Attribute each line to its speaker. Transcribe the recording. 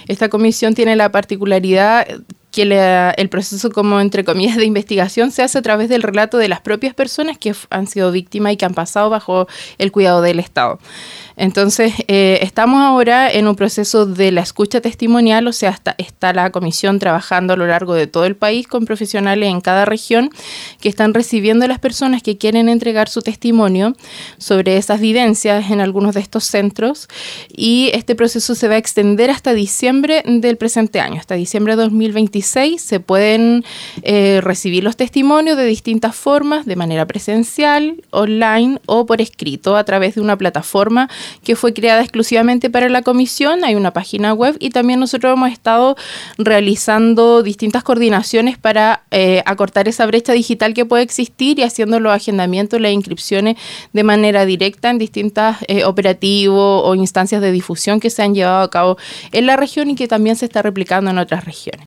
Speaker 1: Esta comisión tiene la particularidad que el proceso, como entre comillas, de investigación se hace a través del relato de las propias personas que han sido víctimas y que han pasado bajo el cuidado del Estado. Entonces, estamos ahora en un proceso de la escucha testimonial, o sea, está la comisión trabajando a lo largo de todo el país con profesionales en cada región que están recibiendo a las personas que quieren entregar su testimonio sobre esas vivencias en algunos de estos centros, y este proceso se va a extender hasta diciembre del presente año, hasta diciembre de 2026. Se pueden recibir los testimonios de distintas formas, de manera presencial, online o por escrito a través de una plataforma que fue creada exclusivamente para la comisión. Hay una página web y también nosotros hemos estado realizando distintas coordinaciones para acortar esa brecha digital que puede existir y haciendo los agendamientos, las inscripciones de manera directa en distintas operativos o instancias de difusión que se han llevado a cabo en la región y que también se está replicando en otras regiones.